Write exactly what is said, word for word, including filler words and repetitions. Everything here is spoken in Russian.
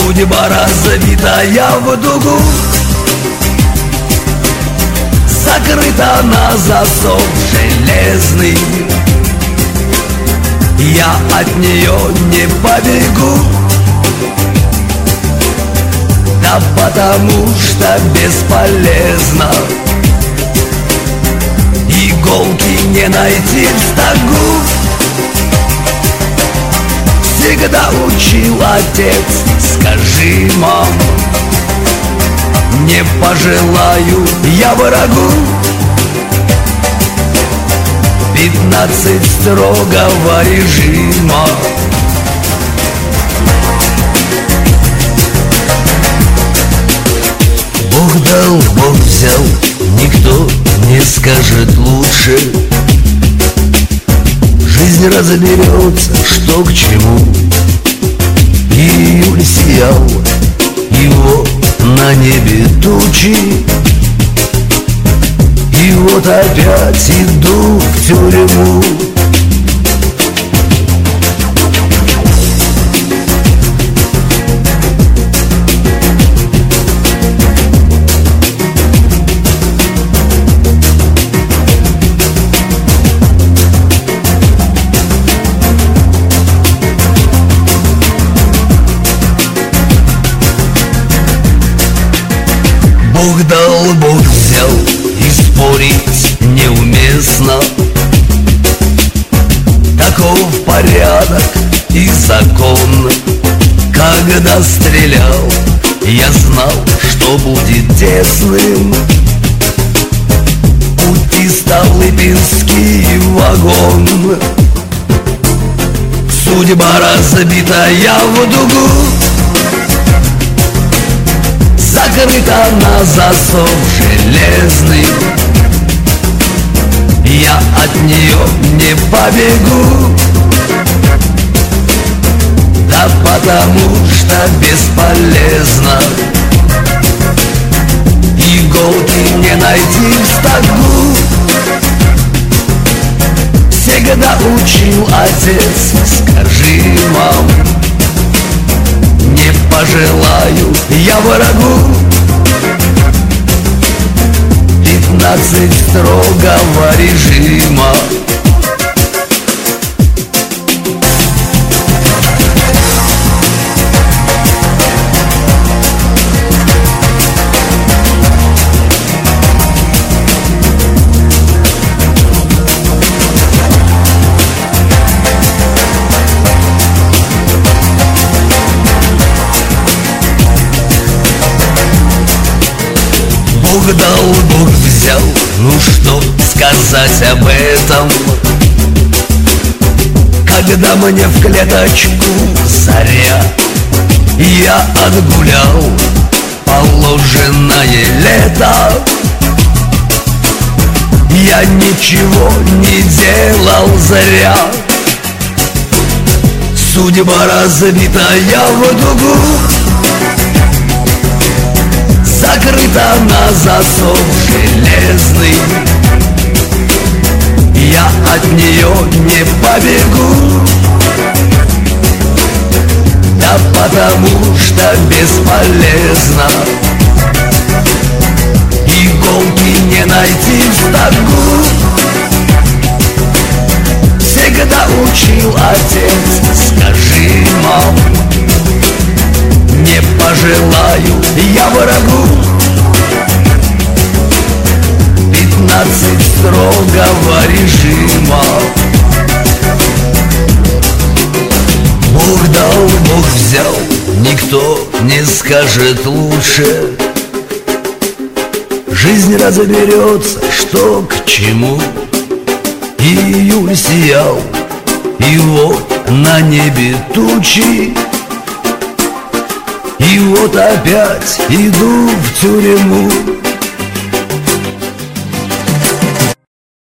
Судьба разбитая в дугу, закрыта на засов железный. Я от нее не побегу, да потому что бесполезно. Иголки не найти в стогу. Всегда учил отец, скажи, мам, не пожелаю я врагу пятнадцать строгого режима. Бог дал, Бог взял, никто не скажет лучше. Жизнь разберется, что к чему. Июль сиял, его на небе тучи, и вот опять иду в тюрьму. Бог дал, Бог взял, и спорить неуместно. Таков порядок и закон. Когда стрелял, я знал, что будет тесным пути Столыпинский вагон. Судьба разбитая в дугу, закрыта на засов железный. Я от нее не побегу, да потому что бесполезно. Иголки не найти в стогу. Всегда учил отец, скажи, мам, не пожелаю я врагу пятнадцать строгого режима. Бог дал, Бог взял, ну что сказать об этом? Когда мне в клеточку заря, я отгулял положенное лето. Я ничего не делал зря. Судьба разбитая в дугу, закрыта на засов железный. Я от нее не побегу, да потому что бесполезно. Иголки не найти в стогу. Всегда учил отец, скажи, мам, не пожелаю я врагу пятнадцать строгого режима. Бог дал, Бог взял, никто не скажет лучше. Жизнь разберется, что к чему. Июль сиял, и вот на небе тучи, и вот опять иду в тюрьму.